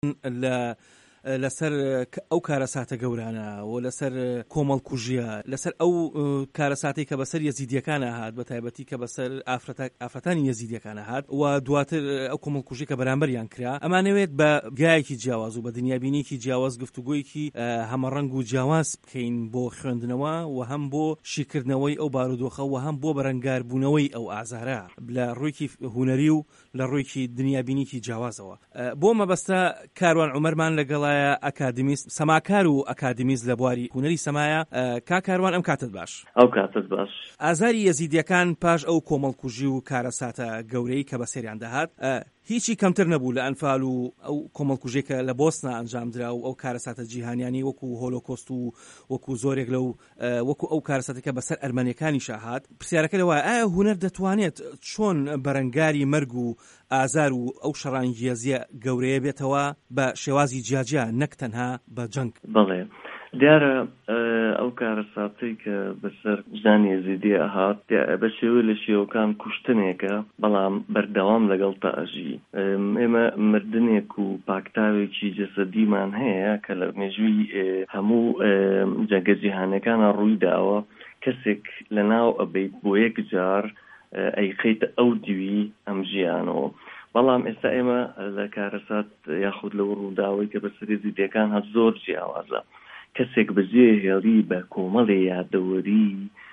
لەسەر ئەو کارەساتە گەورانە و لەسەر کۆمەڵکوژیە لەسەر ئەو کارەساتی کە بەسەر یەزیدیەکانە هات بە تایبەتی کە بەسەر ئافرەتانی یەزیدیەکانە هات و دواتر ئەو کۆمەڵکوژی کە بەرامبەریان کرا ئەمانەوێت بە گایەکی جیاواز و بە دنیابینیکی جیاواز گفتوگۆیەکی هەمەڕەنگ و جیاواز بکەین بۆ خوێندنەوە و هەم بۆ شیکردنەوەی ئەو بارودۆخە و هەم بۆ بەرەنگاربوونەوەی ئەو ئازارە لە ڕوویکی هونەری و لە ڕوویکی دنیابینیکی جیاوازەوە. بۆ مەبەستە کاروان عومەرمان لەگەڵایە ئەکادمیست سەماکار و ئەکادمیست لە بواری هونەری سەمایە. کاروان ئەم کاتت باش. ئەو کاتت باش. ئازاری یەزیدیەکان پاش ئەو کۆمەڵکوژی و کارەساتە گەورەی کە بەسەریان دەهات هیچی کەمتر نەبوو لە ئەنفال و ئەو کۆمەڵکوژێکە لە بۆسنا ئەنجامدرا و ئەو کارەساتە جیهانیانی وەکو هۆلۆکۆست و وەکو زۆرێک لەو وەکو ئەو کارەساتێکە بەسەر ئەرمەنیەکانی شاهات. پرسیارەکە لەوایە ئایا هونەر دەتوانێت چۆن بەرەنگاری مەرگ و ئازار و ئەو شەڕانگیزیە گەورەیە بێتەوە بە شێوازی جیاجیا نەک تەنها بە جەنگ؟ بەڵێ دیارە ئەو کارەساتی کە بەسەر ژنانی یەزیدی هات بە شێوەیە لە شێوەکان کوشتنێکە بەڵام بەردەوام لەگەڵ تەئەژی. ئێمە مردنێک و پاکتاوێکی جەسەدیمان هەیە کە لە مێژووی هەموو جەنگە جیهانیەکانە ڕوویداوە کەسێک لە ناو ئەبەیت بۆ یەک جار ئەیقەیتە ئەو دیوی ئەم ژیانەوە. بەڵام ئێستا ئێمە لە کارەسات یاخود لە ڕووداوی کە بەسەر یەزیدیەکان هات زۆر جیاوازە. کەسێک بەجێ هێڵی بە کۆمەڵی یادەوەری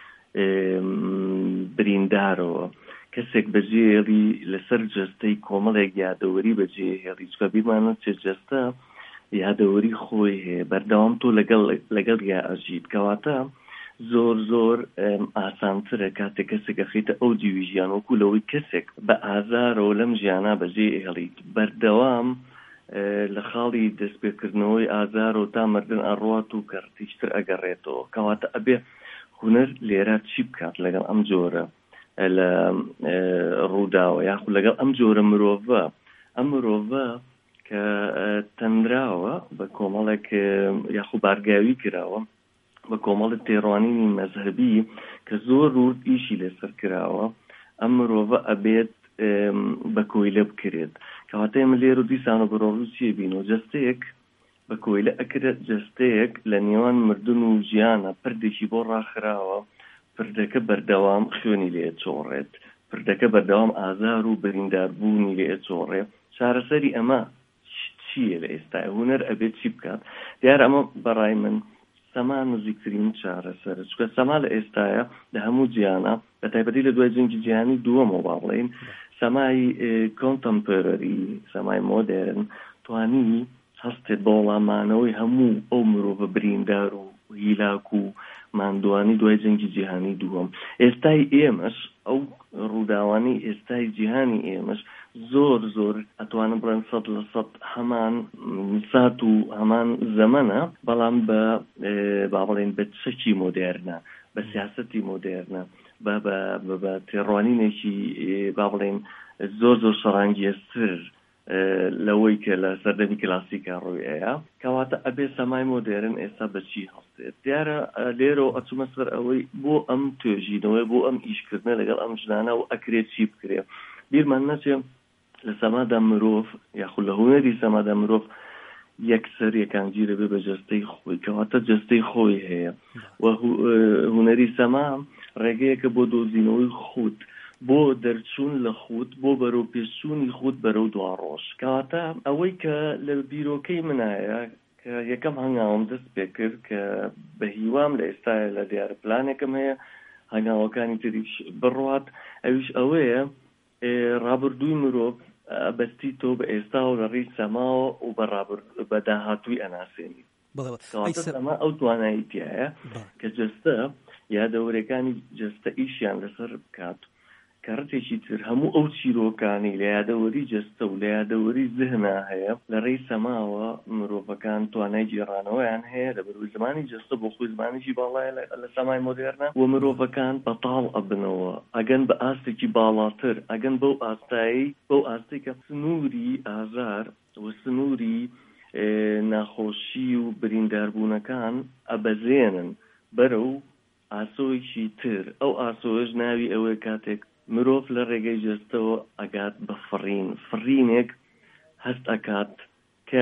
بریندارەوە، کەسێک بەجێ هێڵی لەسەر جەستەی کۆمەڵێک یادەوەری بەجێ هێڵی چکە بیرمانە چێ جەستە یادەوەری خۆی هەیە بەردەوام تۆ لەگەڵ یا ئەژیت کەواتە زۆر ئاسانترە کاتێک کەسێک ئەخیتە ئەو دیوی ژیان وەکو لەوەی کەسێک بە ئازارەوە لەم ژیانە بەجێ هێڵیت بەردەوام لە خاڵی دەستپێکردنەوەی ئازار و تا مردن ئەڕوات و کەڕتیشتر ئەگەڕێتەوە. کەواتە ئەبێ هونەر لێرە چی بکات لەگەڵ ئەم جۆرە لە ڕووداوە یاخود لەگەڵ ئەم جۆرە مرۆڤە ئەم مرۆڤە کە تەندراوە بە کۆمەڵێک یاخود بارگاوی کراوە بە کۆمەڵی تێڕوانینی مەذهبی کە زۆر ڕوود ئیشی لەسەر کراوە ئەم مرۆڤە ئەبێت بە کۆیلە بکرێت. کەواتە ئێمە لێرە و دیسان و بەڕۆژوو چیە بینەوە جەستەیەک بە کۆیلە ئەکرێت جەستەیەک لە نێوان مردن و ژیانە پردێکی بۆ ڕاخراوە پردەکە بەردەوام خوێنی لێ چۆڕێت پردەکە بەردەوام ئازار و برینداربوونی لێ چۆڕێ. چارەسەری ئەمە چییە لە ئێستا هونەر ئەبێت چی بکات؟ دیارە ئەمە بەڕای من سەما نزیکترین چارەسەرە چکە سەما لە ئێستایە لە هەموو جیانە بە تایبەتی لە دوای جەنگی جیهانی دووەمەوە باڵێن سەمای کۆنتەمپۆرەری سەمای مۆدێرن توانی هەستێت بە وەڵامانەوەی هەموو ئەو مرۆڤە بریندار و هیلاک و ماندوانی دوای جەنگی جیهانی دووەم. ئێستای ئێمەش ئەو ڕووداوانی ئێستای جیهانی ئێمەش زۆر ئەتوانم بڵێن 100% هەمان سات و هەمان زەمەنە بەڵام با بڵێن بە چەکی مۆدێرنە بە سیاسەتی مۆدێرنە بە تێڕوانینێکی با بڵێن زۆر شەڕانگیەستر لەوەی کە لە سەردەمی کلاسیکە ڕوویەیە. کەواتە ئەبێ سەمای مۆدێرن ئێستا بەچی هەڵسێت. دیارە لێرەوە ئەچوومە سەر ئەوەی بۆ ئەم توێژینەوەی بۆ ئەم ئیشکردنە لەگەڵ ئەم ژنانە و ئەکرێت چی بکرێ. بیرمان نەچێ لە سەمادا مرۆڤ یاخود لە هونەری سەمادا مرۆڤ یەکسەر یەکانگیرە بێ بە جەستەی خۆی کەواتە جەستەی خۆی هەیە و هونەری سەما ڕێگەیەکە بۆ دۆزینەوەی خود بۆ دەرچوون لە خود بۆ بەرەو پێشچوونی خود بەرەو دواڕۆژ. کەواتە ئەوەی کە لە بیرۆکەی منایە کە یەکەم هەنگاوم دەست پێ کرد کە بە هیوام لە ئێستاە لە دیارە پلانێکم هەیە هەنگاوەکانی تریش بڕوات ئەویش ئەوەیە ڕابردووی مرۆڤ بەستی تۆ بە ئێستا و لە ڕێی سەماوە و بە داهاتووی ئەناسێنی. کەواتە سەما ئەو تواناییتیایە کە جەستە یادەوەریەکانی جەستە ئیشیان لەسەر بکات کە ڕەتێکی تر هەموو ئەو چیرۆکانی لە یادەوەری جەستە و لە یادەوەری زهنا هەیە لە ڕێی سەماوە مرۆڤەکان توانای جێڕانەوەیان هەیە لە بەروی زمانی جەستە بۆ خۆی زمانێکی باڵایە لە سەمای مۆدێرنە و مرۆڤەکان بەتاڵ ئەبنەوە ئەگەن بە ئاستێکی باڵاتر ئەگەن بەو ئاستایی بەو ئاستی کە سنووری ئازار و سنووری ناخۆشی و برینداربوونەکان ئەبەزێنن بەرەو ئاسۆیەکی تر. ئەو ئاسۆیەش ناوی ئەوەی کاتێک مرۆڤ لە ڕێگەی جەستەوە ئەگات بە فرینێک هەست ئەکات کە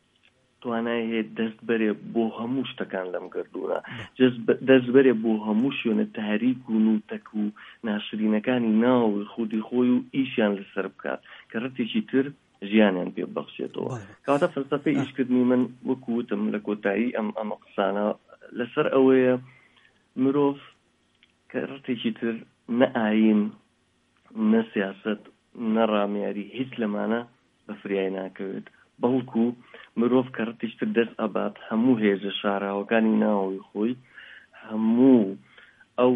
توانای هەیە دەست بەرێ بۆ هەموو شتەکان لەم گردوونە، دەست بەرێ بۆ هەموو شوێنە تاریک و نوتەک و ناشرینەکانی ناوی خودی خۆی و ئیشیان لەسەر بکات کە ڕەتێکی تر ژیانیان پێ بەخشێتەوە. کەواتە فەلسەفەی ئیشکردنی من وەکوتم لە کۆتایی ئەمە قسانە لەسەر ئەوەیە مرۆڤ کە ڕەتێکی تر نە ئاین نە سیاسەت نە ڕامیاری هیچ لەمانە بە فریای ناکەوێت، بەڵکو مرۆڤ کە ڕەتیشتر دەست ئەبات هەموو هێزە شاراوەکانی ناوەوەی خۆی، هەموو ئەو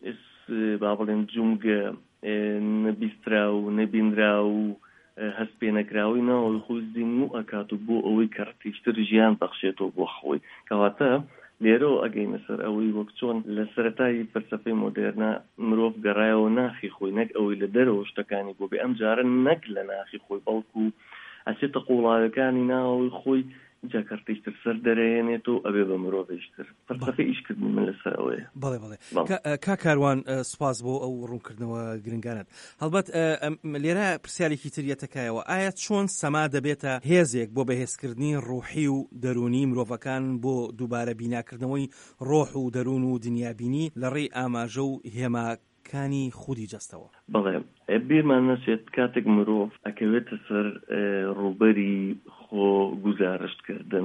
با بڵێن جونگە نەبیسترا و نەبیندرا و هەست پێ نەکراوی ناوەوەی خۆی زیندوو ئەکات و بۆ ئەوەی کە ڕەتیشتر ژیان بەخشێتەوە بۆ خۆی. کەواتە لێرەوە ئەگەینە سەر ئەوەی وەک چۆن لە سەرەتایی فەلسەفەی مۆدێرنە مرۆڤ گەڕایەوە ناخی خۆی، نەک ئەوەی لە دەرەوە شتەکانی بۆ بێ، ئەم جارە نەک لە ناخی خۆی بەڵکو ئەچێتە قوڵاوەکانی ناوەوەی خۆی جاکەرتیشتر سەر دەرەهێنێتەوە ئەبێ بە مرۆڤیشتر. فەلسەفەی ئیشکردنی من لەسەر ئەوەیە. بەڵێ کا کاروان سوپاس بۆ ئەو ڕوونکردنەوە گرنگانت. هەڵبەت لێرە پرسیارێکی تریەتەکایەوە، ئایا چۆن سەما دەبێتە هێزێک بۆ بەهێزکردنی ڕوحی و دەرونی مرۆڤەکان بۆ دووبارە بیناکردنەوەی ڕۆح و دەرون و دنیابینی لە ڕێی ئاماژە و هێماکانی خودی جەستەوە؟ بەڵێ بیرمان نەچێت کاتێک مرۆڤ ئەکەوێتە سەر ڕووبەری خۆ گوزارشتکردن،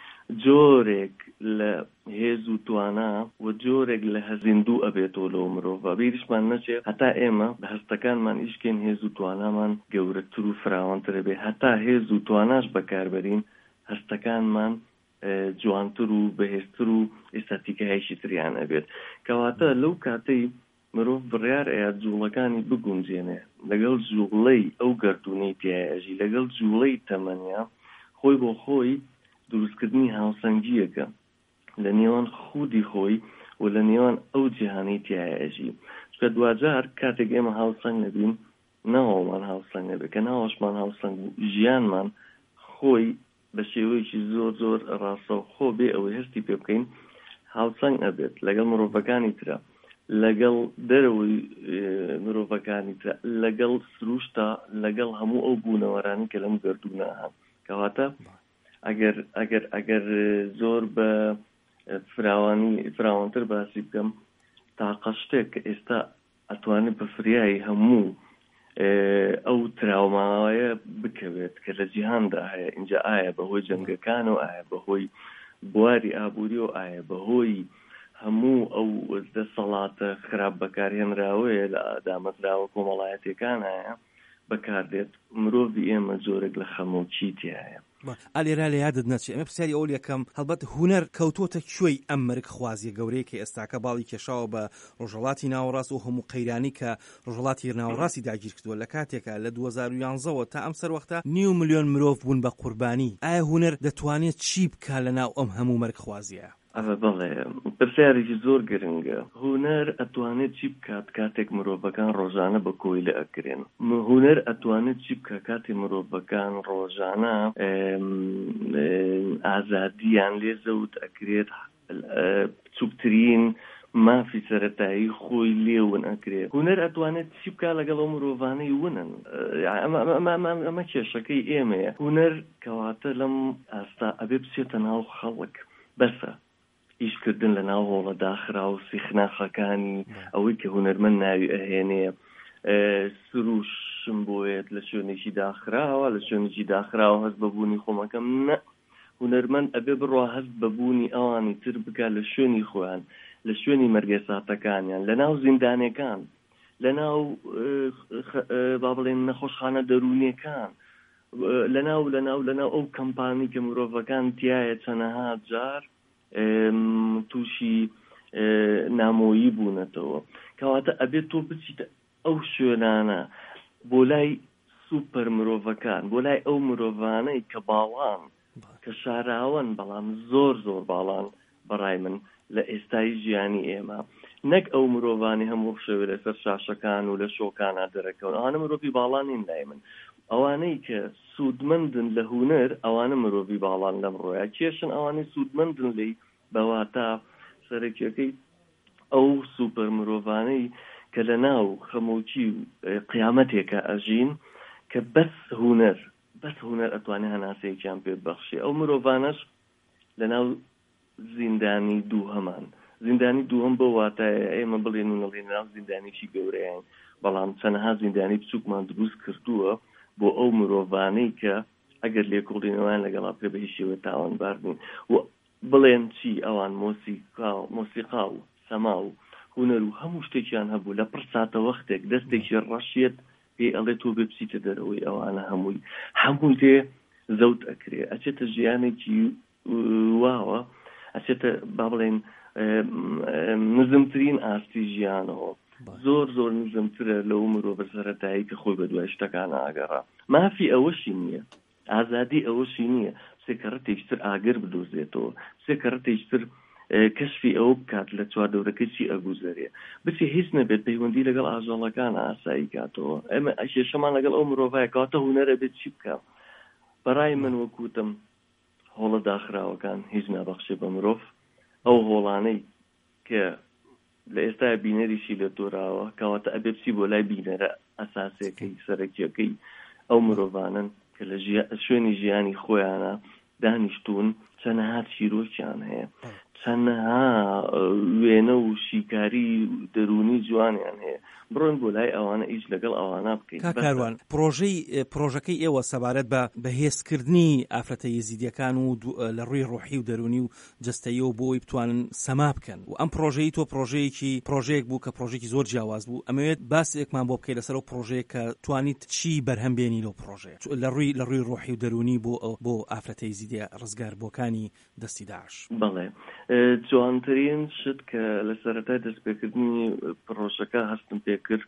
جۆرێک لە هێز و توانا و جۆرێک لە هەزیندوو ئەبێتەوە لەو مرۆڤە. بیرشمان نەچێت هەتا ئێمە بە هەستەکانمان ئیشکێن هێز و توانامان گەورەتر و فراوانتر بێ، هەتا هێز و تواناش بەکاربەرین هەستەکانمان جوانتر و بەهێزتر و ئێستاتیکایشی تریان ئەبێت. کەواتە لەو کاتەی مرۆڤ بڕیار ئەیە جوڵەکانی بگونجێنێ لەگەڵ جوڵەی ئەو گەردوونەی تایەژی، لەگەڵ جوڵەی تەمەنیا خۆی بۆ خۆی دروستکردنی هاوسەنگیەکە لە نێوان خودی خۆی و لە نێوان ئەو جیهانەی تایەژی. چکە دوجار کاتێک ئێمە هاوسەنگ نەبین ناوەمان هاوسەنگ نەبێت، کە ناوەشمان هاوسەنگ و ژیانمان خۆی بە شێوەیەکی زۆر زۆر ڕاستەوخۆ بێ ئەوەی هەستی پێ بکەین هاوسەنگ ئەبێت لەگەڵ مرۆڤەکانی ترە، لەگەڵ دەرەوەی مرۆڤەکانی ترە، لەگەڵ سروشتا، لەگەڵ هەموو ئەو بوونەوەرانی کە لەم گەردوونە هەن. کەواتە ئەگەر زۆر بە فراوانتر باسی بکەم، تاقە شتێک کە ئێستا ئەتوانێت بە فریایی هەموو ئەو تراوماوەیە بکەوێت کە لە جیهاندا هەیە، اینجا ئایا بەهۆی جەنگەکان و ئایا بەهۆی بواری ئابووری و ئایا بەهۆی هەموو ئەو دەسەڵاتە خراپ بەکارهێنراوەیە لە دامەزراوە کۆمەڵایەتەکان هەیە بەکاردێت، مرۆڤی ئێمە جۆرێک لە خەمۆچیتیایە. ئالێرا لە یادت نەچێت ئەمە پرسیاری ئەو یەکەم، هەڵبەت هونەر کەوتۆتە کوێی ئەم مرگ خوازیە گەورەیە کە ئێستاکە باڵی کێشاوە بە ڕۆژهەڵاتی ناوەڕاست و هەموو قەیرانی کە ڕۆژهەڵاتی ناوەڕاستی داگیر کردووە لە کاتێکە لە 2011ەوە تا ئەم سەروەختە 9 ملیۆن مرۆڤ بوون بە قوربانی. ئایا هونەر دەتوانێت چی بکات لەناو ئەم هەموو مرگ خوازیە؟ بەڵێ پرسیارێکی زۆر گرنگە. هونەر ئەتوانێت چی بکات کاتێک مرۆڤەکان ڕۆژانە بە کۆی لە ئەکرێن؟ هونەر ئەتوانێت چی بکات کاتێک مرۆڤەکان ڕۆژانە ئازادیان لێ زەوت ئەکرێت، بچووکترین مافی سەرەتایی خۆی لێون ئەکرێت؟ هونەر ئەتوانێت چی بکات لەگەڵ ئەو مرۆڤانەی ونن؟ ئەمە کێشەکەی ئێمەیە. هونەر کەواتە لەم ئاستا ئەبێ بچێتە ناو خەڵک، بەسە ئیشکردن لە ناو هۆڵە داخرا و سیخناخەکانی ئەوەی کە هونەرمەند ناوی ئەهێنەیە، سروشم بۆیێت لە شوێنێکی داخراوە، لە شوێنێکی داخراوە هەست بەبوونی خۆمەکەم نە، هونەرمەند ئەبێ بڕوا هەست بەبوونی ئەوانی تر بکات لە شوێنی خۆیان، لە شوێنی مەرگێساتەکانیان، لە ناو زیندانەکان، لە ناو با بڵێن نەخۆشخانە دەرونیەکان، لەناو ئەو کەمپانی کە مرۆڤەکان تایە چەنەها جار تووشی نامۆیی بوونەتەوە. کەواتە ئەبێت تۆ بچیتە ئەو شوێنانە بۆ لای سوپەر مرۆڤەکان، بۆ لای ئەو مرۆڤانەی کە باڵان، کە شاراون بەڵام زۆر زۆر باڵان بەڕای من لە ئێستای ژیانی ئێمە، نەک ئەو مرۆڤانی هەموو شەوێ لەسەر شاشەکان و لە شۆکانە دەرەکەون. ئەوانە مرۆڤی باڵانین لای من. ئەوانەی کە سوودمەندن لە هونەر ئەوانە مرۆڤی باڵان لەم ڕۆیە کێشن، ئەوانەی سوودمەندن لی بەواتە سەرەکیەکەی ئەو سوپەر مرۆڤانەی کە لە ناو خەمۆکی قیامەتێکە ئەژین، کە بەس هونەر بەس هونەر ئەتوانێت هەناسەیەکیان پێ ببەخشێ. ئەو مرۆڤانەش لەناو زیندانی دووهەمان، زیندانی دووهەم بۆ واتایە ئێمە بڵێن و نەڵێن ناو زیندانێکی گەورەیان، بەڵام چەندەها زیندانی بچووکمان دروست کردووە بۆ ئەو مرۆڤانەی کە ئەگەر لێکۆڵینەوەیان لەگەڵا پێ بە هیچ شێوە تاوانبار بوون و بڵێن چی ئەوان مۆسیقا و سەما و هونەر و هەموو شتێکیان هەبوو لە پڕساتە وەختێک دەستێکی ڕەشێت پێ ئەڵێ تۆ بێ بچیتە دەرەوەی ئەوانە هەمووی تێ زەوت ئەکرێ، ئەچێتە ژیانێکی واوە، ئەچێتە با بڵێن نزمترین ئاستی ژیانەوە، زۆر زۆر نزمترە لەو مرۆڤە سەرەتایی کە خۆی بە دوای شتەکانە ئاگەڕا. مافی ئەوەشی نییە، ئازادی ئەوەشی نییە بسێ کە ڕەتێکتر ئاگر بدۆزێتەوە، بسێ کە ڕەتێکتر کەشفی ئەوە بکات لە چواردەورەکەی چی ئەگوزارێ، بچێ هیچ نەبێت پەیوەندی لەگەڵ ئاژەڵەکان ئاسایی کاتەوە. ئەمە ئەشێشەمان لەگەڵ ئەو مرۆڤایە کاتە هونەرە بێت چی بکە. بەڕای من وەکوتم هۆڵە داخراوەکان هیچ نابەخشێ بە مرۆڤ، ئەو هۆڵانەی کە لە ئێستا بینەریشی لە تۆراوە کەواتە ئەبێ بچی بۆ لای بینەرە ئەساسیەکەی سەرەکیەکەی ئەو مرۆڤانن کە لە شوێنی ژیانی خۆیانە دانیشتون چەندەها چیرۆکیان هەیە، چەندەها وێنە و شیکاری دەرونی جوانیان هەیە. بڕۆن بۆ لای ئەوانە ئیش لەگەڵ ئەوانە بکەین. کاکاروان، پرۆژەکەی ئێوە سەبارەت بە بەهێزکردنی ئافرەتە یەزیدیەکان و لە ڕووی ڕۆحی و دەرونی و جەستەییەوە بۆی بتوانن سەما بکەن و ئەم پرۆژەی تۆ پرۆژەیەک بوو کە پرۆژێکی زۆر جیاواز بوو. ئەمەوێت باسێکمان بۆ بکەیت لەسەر ئەو پرۆژەیە کە توانیت چی بەرهەم بێنی لەو پرۆژەیە لە ڕووی ڕۆحی و دەرونی بۆ ئافرەتە یەزیدیە ڕزگاربووەکانی دەستی داعش. بەڵێ جوانترین شت کە لە سەرەتای دەستپێکردنی پرۆژەکە هەستم پێ کرد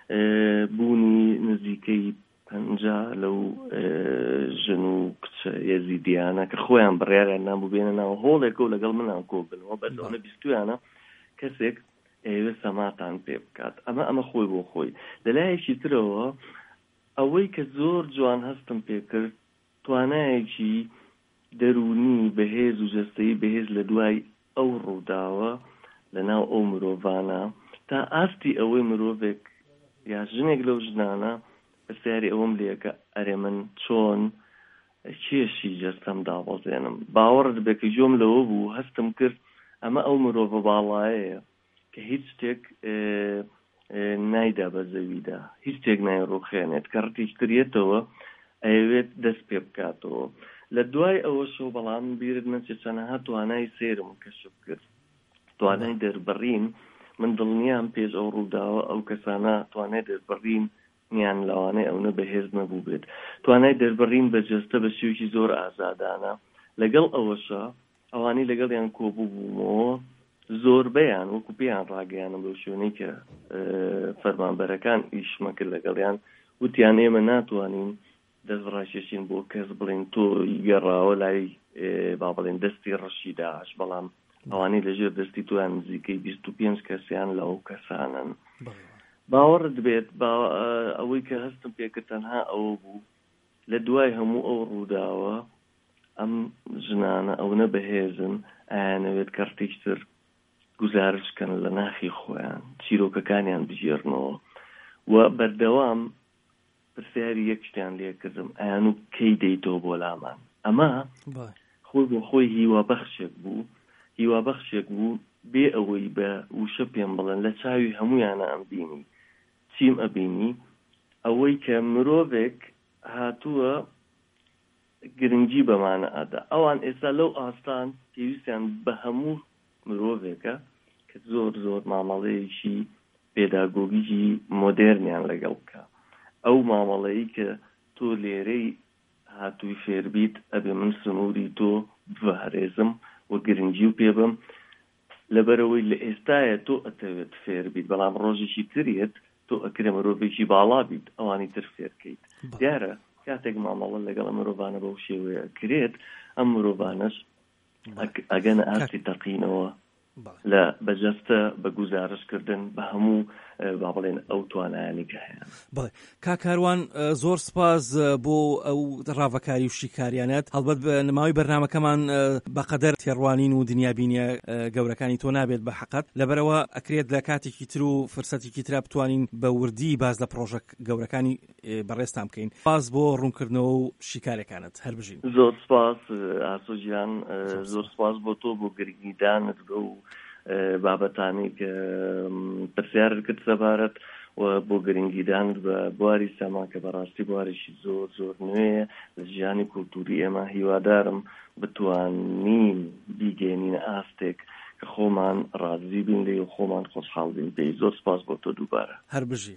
بوونی نزیکەی 50 لەو ژن و کچە یەزیدیانە کە خۆیان بڕیاریان نابوو بێنە ناو هۆڵێکە و لەگەڵ منان کۆبنەوە بەدەوەنە 20یانە کەسێک ئێوە سەماتان پێ بکات. ئەمە خۆی بۆ خۆی. لەلایەکی ترەوە ئەوەی کە زۆر جوان هەستم پێ کرد توانایەکی دەرونی بەهێز و جەستەیی بەهێز لە دوای ئەو ڕووداوە لەناو ئەو مرۆڤانە تا ئاستی ئەوەی مرۆڤێک یا ژنێک لەو ژنانە بەسیاری ئەوەم لێکە ئەرێ من چۆن کێشی جەستەم دابەزێنم. باوەڕت بێ کە جۆم لەوە بوو هەستم کرد ئەمە ئەو مرۆڤە باڵایەیە کە هیچ شتێک نایدا بە زەویدا، هیچ شتێک نایڕوخێنێت کە ڕتیشترێتەوە ئەوێت دەست پێ بکاتەوە. لە دوای ئەوە شۆ بەڵام بیرت نەچێ چەندەها توانای سێرم کەشف کرد، توانای دەربڕین. من دڵنیام پێش ئەو ڕووداوە ئەو کەسانە توانای دەربڕین نیان لەوانەیە ئەوە بەهێز نەبوو بێت، توانای دەربڕین بە جەستە بە شێوکی زۆر ئازادانە. لەگەڵ ئەوەشە ئەوانەی لەگەڵیان کۆبوو بوومەوە زۆربەیان وەکو پێیان ڕاگەیانم بەو شوێنەی کە فەرمانبەرەکان ئیشمە کرد لەگەڵیان وتیان ئێمە ناتوانین دەست ڕاشێشین بۆ کەس بڵین تۆ گەڕاوە لای با بڵێن دەستی ڕەشی داعش، بەڵام ئەوانەی لەژێر دەستی تۆیان نزیکەی 25 کەسیان لەو کەسانن. باوەڕت بێت ئەوەی کە هەستم پێکرد تەنها ئەوە بوو لە دوای هەموو ئەو ڕووداوە ئەم ژنانە ئەوە بەهێزن ئایانەوێت کەڕتێکتر گزارشکەن لە ناخی خۆیان چیرۆکەکانیان بژێرنەوە و بەردەوام پرسیاری یەک شتیان لێ کردم ئایان و کەی دەیتەوە بۆ لامان. ئەمە خۆی بۆ خۆی هیوابەخشێک بوو بێ ئەوەی بە وشە پێم بڵێن لە چاوی هەمویانە ئەم بینی چیم ئەبینی ئەوەی کە مرۆڤێک هاتووە گرنگی بەمانە ئادا. ئەوان ئێستا لەو ئاستان پێویستیان بە هەموو مرۆڤێکە کە زۆر زۆر مامەڵەیەکی پێداگۆگیی مۆدێرنیان لەگەڵ بکە. ئەو مامەڵەیی کە تۆ لێرەی هاتووی فێربیت ئەبێ من سنووری تۆ بهارێزم و گرنگی و پێ بم لەبەرەوەی لە ئێستایە تۆ ئەتەوێت فێربیت، بەڵام ڕۆژێکی تریت تۆ ئەکرێ مرۆڤێکی باڵا بیت ئەوانی تر فێرکەیت. دیارە کاتێک مامەڵە لەگەڵ مرۆڤانە بەو شێوەیە کرێت ئەم مرۆڤانەش ئەگەنە ئاستی تەقینەوە لە بەجەستە بە گزارشکردن بە هەموو با بڵێن ئەو توانایانی کە هەیە. بڵێ کاکاروان زۆر سپاس بۆ ئەو ڕاوەکاری و شیکاریانەت. هەڵبەت نماوەی بەرنامەکەمان بەقەدەر تێڕوانین و دنیابینیە گەورەکانی تۆ نابێت بە حەقەت، لەبەرەوە ئەکرێت لە کاتێکی تر و فرسەتێکی ترا بتوانین بە وردی باز لە پرۆژە گەورەکانی بەڕێستان بکەین. باز بۆ ڕوونکردنەوە و شیکارەکانت هەر بژین. زۆر سپاس ئاسۆژیان، زۆر سپاس بۆ تۆ بۆ گرنگیدانت بە و بابەتانی کە پرسیارت کرد سەبارەت و بۆ گرنگیدانت بە بواری سەما کە بەڕاستی بوارێکی زۆر زۆر نوێیە لە ژیانی کولتوری ئێمە. هیوادارم بتوانین بیگەێنینە ئاستێک کە خۆمان ڕازی بین لێ و خۆمان خۆشحاڵ بین پێی. زۆر سپاس بۆ تۆ دووبارە. هەر بژی.